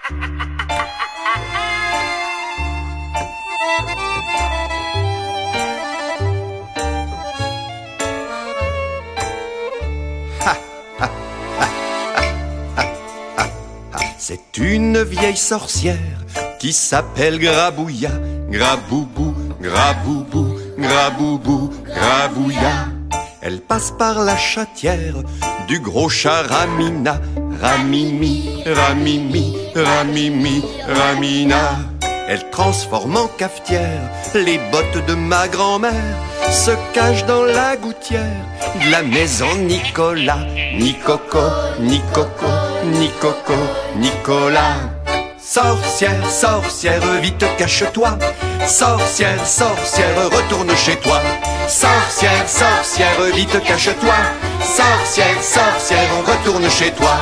C'est une vieille sorcière qui s'appelle Grabouilla. Graboubou, graboubou, graboubou, grabouilla. Elle passe par la chatière du gros chat Ramina. Ramimi, Ramimi, Ramimi, Ramina. Elle transforme en cafetière les bottes de ma grand-mère, se cache dans la gouttière de la maison Nicolas. Ni Coco, ni Coco, ni Coco, Nicolas. Sorcière, sorcière, vite cache-toi. Sorcière, sorcière, retourne chez toi. Sorcière, sorcière, vite cache-toi. Sorcière, sorcière, retourne chez toi.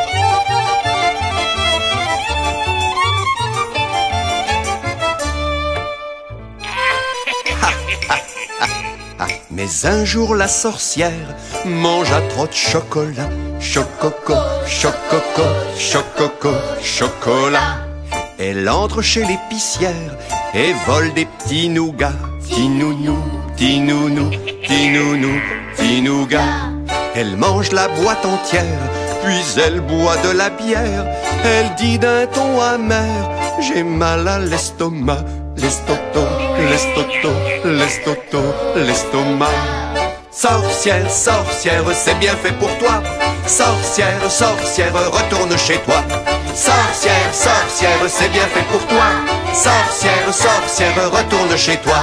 Mais un jour la sorcière mangea trop de chocolat. Chococo, chococo, chococo, chocolat. Elle entre chez l'épicière et vole des petits nougats. Petits nounous, petits nounous, petits nounous, petits nougats. Elle mange la boîte entière, puis elle boit de la bière. Elle dit d'un ton amer: j'ai mal à l'estomac. L'estoto, l'estoto, l'estoto, l'estomac. Sorcière, sorcière, c'est bien fait pour toi. Sorcière, sorcière, retourne chez toi. Sorcière, sorcière, c'est bien fait pour toi. Sorcière, sorcière, retourne chez toi.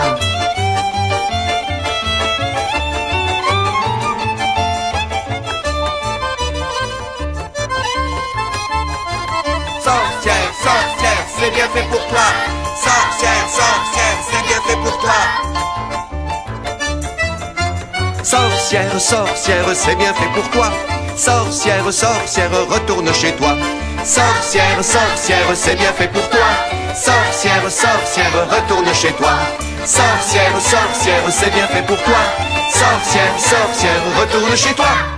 Sorcière, sorcière, c'est bien fait pour toi. Sorcière, sorcière, c'est bien fait pour toi. Sorcière, sorcière, c'est bien fait pour toi. Sorcière, sorcière, retourne chez toi. Sorcière, sorcière, c'est bien fait pour toi. Sorcière, sorcière, retourne chez toi. Sorcière, sorcière, c'est bien fait pour toi. Sorcière, sorcière, retourne chez toi.